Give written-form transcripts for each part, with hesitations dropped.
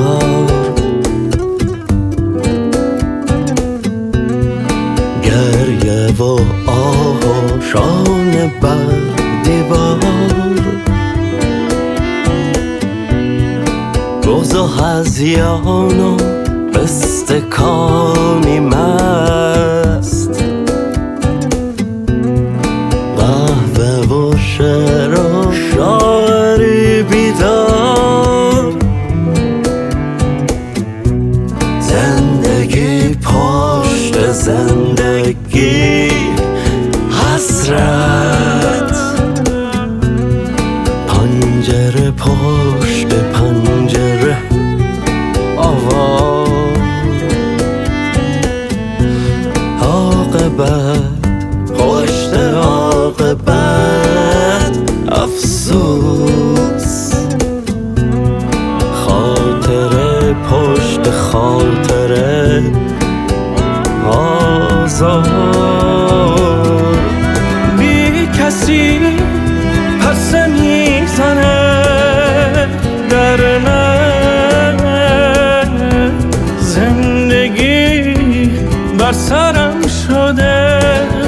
گریه و آهاشان بر دیوار، روز و هذیان و استکانی مست، قهوه و شعر و شاعری بیدار، زندگی پشت زندگی حسرت، پنجره پشت پنجره آواز، عاقبت پشت عاقبت افسوس، خاطره پشت خاطره آزار، بی کسی پس میزنه در من، زندگی بر سرم شده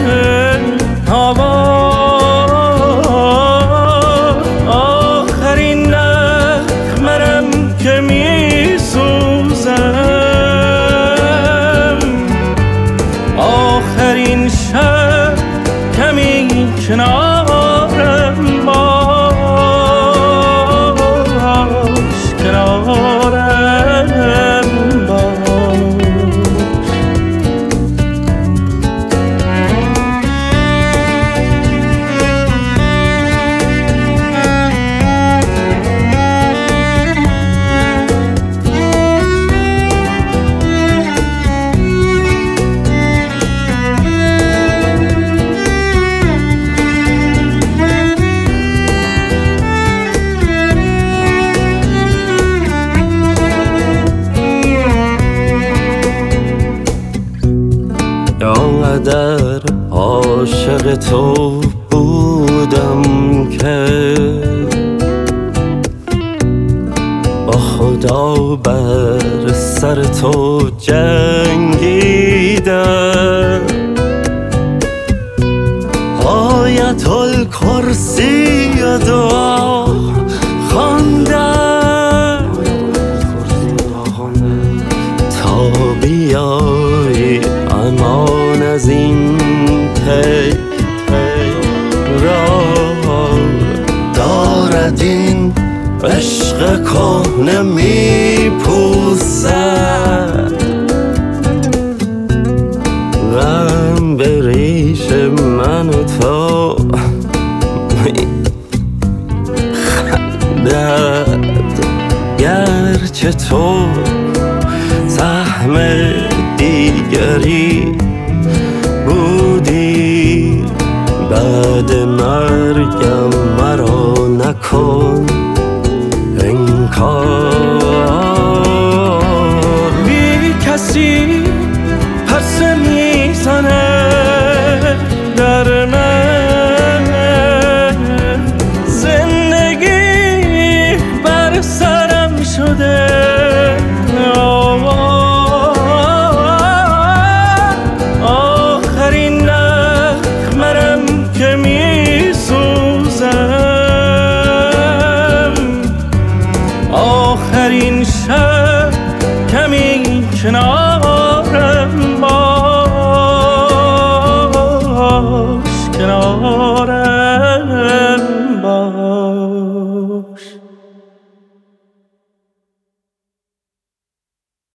آخرین نغمه‌ام که میسوزم، آخرین شب کمی کنارم باش، کنارم باش. آنقدر عاشق تو بودم که با خدا بر سر تو جنگیدم، آیت الکرسی و دعا خواندم تا بیایی امان از این پی راه، دارد این عشق کهنه میپوسد، غم به ریش من و تو خندد، گرچه تو سهم دیگری بودی، بعد مرگم مرا نکن